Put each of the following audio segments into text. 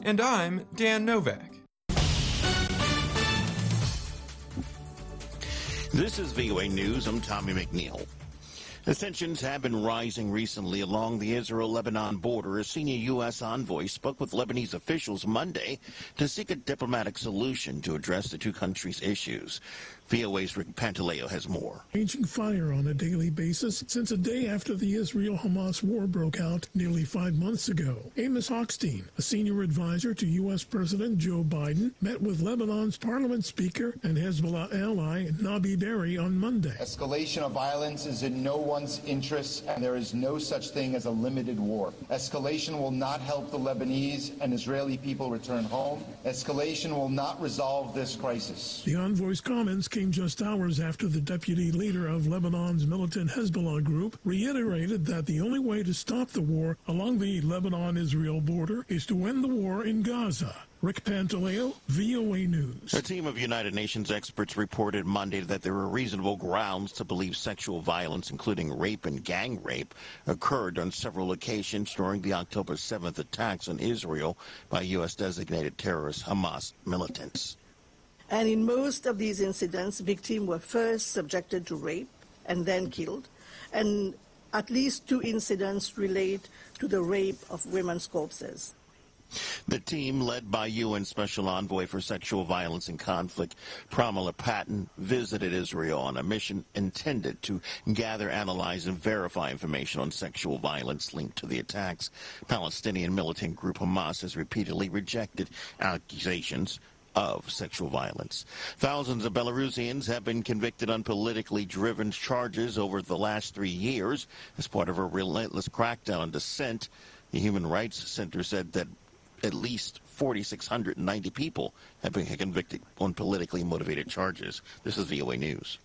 And I'm Dan Novak. This is VOA News. I'm Tommy McNeil. The tensions have been rising recently along the Israel-Lebanon border. A senior U.S. envoy spoke with Lebanese officials Monday to seek a diplomatic solution to address the two countries' issues. VOA's Rick Pantaleo has more. Raging fire on a daily basis since a day after the Israel-Hamas war broke out nearly 5 months ago. Amos Hochstein, a senior advisor to U.S. President Joe Biden, met with Lebanon's parliament speaker and Hezbollah ally Nabi Berri on Monday. Escalation of violence is in no one's interests, and there is no such thing as a limited war. Escalation will not help the Lebanese and Israeli people return home. Escalation will not resolve this crisis. The envoy's comments came just hours after the deputy leader of Lebanon's militant Hezbollah group reiterated that the only way to stop the war along the Lebanon-Israel border is to end the war in Gaza. Rick Pantaleo, VOA News. A team of United Nations experts reported Monday that there are reasonable grounds to believe sexual violence, including rape and gang rape, occurred on several occasions during the October 7th attacks on Israel by U.S. designated terrorist Hamas militants. And in most of these incidents, victims were first subjected to rape and then killed. And at least 2 incidents relate to the rape of women's corpses. The team, led by UN Special Envoy for Sexual Violence and Conflict, Pramila Patten, visited Israel on a mission intended to gather, analyze, and verify information on sexual violence linked to the attacks. Palestinian militant group Hamas has repeatedly rejected accusations of sexual violence. Thousands of Belarusians have been convicted on politically driven charges over the last 3 years as part of a relentless crackdown on dissent. The Human Rights Center said that at least 4,690 people have been convicted on politically motivated charges. This is VOA News.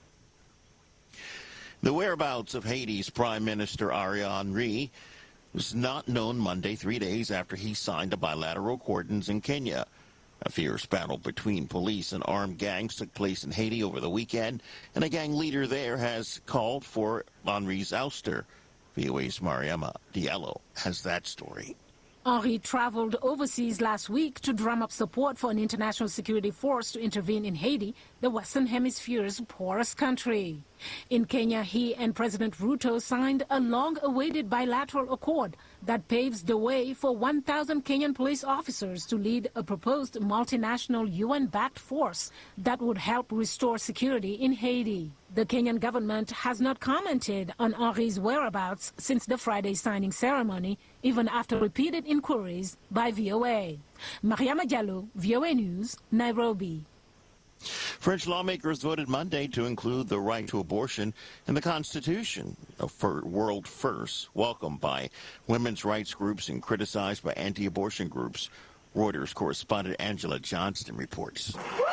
The whereabouts of Haiti's Prime Minister Ariel Henry was not known Monday, 3 days after he signed a bilateral accords in Kenya. A fierce battle between police and armed gangs took place in Haiti over the weekend, and a gang leader there has called for Henry's ouster. VOA's Mariama Diallo has that story. Henry traveled overseas last week to drum up support for an international security force to intervene in Haiti, the Western Hemisphere's poorest country. In Kenya, he and President Ruto signed a long-awaited bilateral accord that paves the way for 1,000 Kenyan police officers to lead a proposed multinational UN-backed force that would help restore security in Haiti. The Kenyan government has not commented on Henry's whereabouts since the Friday signing ceremony, even after repeated inquiries by VOA. Mariama Diallo, VOA News, Nairobi. French lawmakers voted Monday to include the right to abortion in the Constitution, a world first, welcomed by women's rights groups and criticized by anti-abortion groups. Reuters correspondent Angela Johnston reports.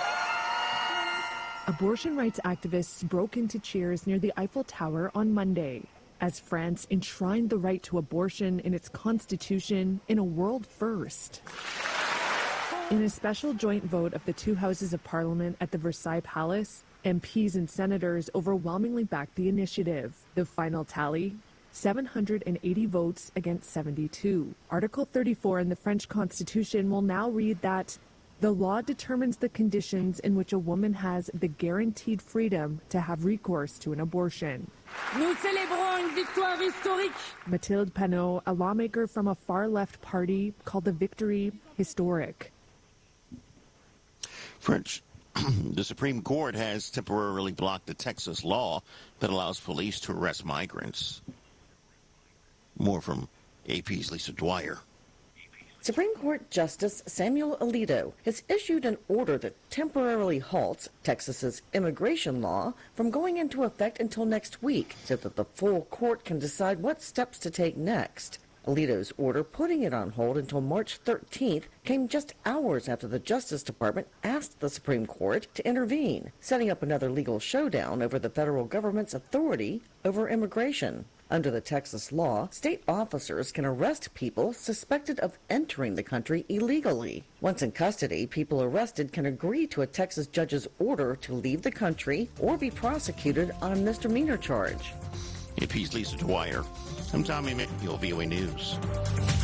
Abortion rights activists broke into cheers near the Eiffel Tower on Monday as France enshrined the right to abortion in its constitution in a world first. In a special joint vote of the 2 houses of parliament at the Versailles Palace, MPs and senators overwhelmingly backed the initiative. The final tally, 780 votes against 72. Article 34 in the French Constitution will now read that the law determines the conditions in which a woman has the guaranteed freedom to have recourse to an abortion. Nous célébrons une victoire historique. Mathilde Panot, a lawmaker from a far-left party, called the victory historic. The Supreme Court has temporarily blocked the Texas law that allows police to arrest migrants. More from AP's Lisa Dwyer. Supreme Court Justice Samuel Alito has issued an order that temporarily halts Texas's immigration law from going into effect until next week so that the full court can decide what steps to take next. Alito's order putting it on hold until March 13th came just hours after the Justice Department asked the Supreme Court to intervene, setting up another legal showdown over the federal government's authority over immigration. Under the Texas law, state officers can arrest people suspected of entering the country illegally. Once in custody, people arrested can agree to a Texas judge's order to leave the country or be prosecuted on a misdemeanor charge. AP's Lisa Dwyer. I'm Tommy McNeil, VOA News.